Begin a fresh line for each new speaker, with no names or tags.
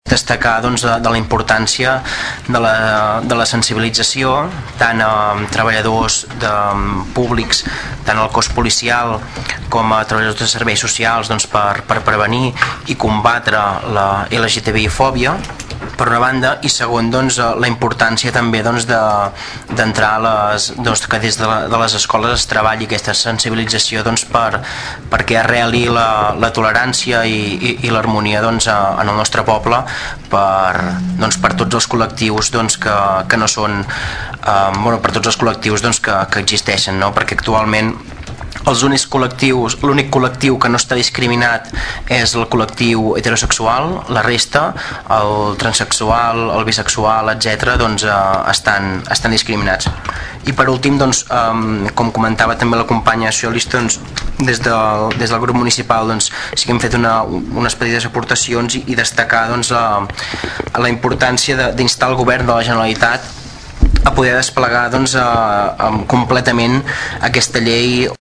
destacar de la importància de la sensibilització tant a treballadors públics, tant al cos policial com a treballadors de serveis socials per prevenir i combatre la LGTBI-fòbia per una banda, i segon la importància també d'entrar que des de les escoles es treballi aquesta sensibilització perquè arreli la tolerància i l'harmonia en el nostre poble per tots els col·lectius que no són per tots els col·lectius que existeixen, perquè actualment l'únic col·lectiu que no està discriminat és el col·lectiu heterosexual, la resta, el transexual, el bisexual, etc., estan discriminats. I per últim, com comentava també la companya socialista, des del grup municipal sí que hem fet unes petites aportacions i destacar la importància d'instar el govern de la Generalitat a poder desplegar completament aquesta llei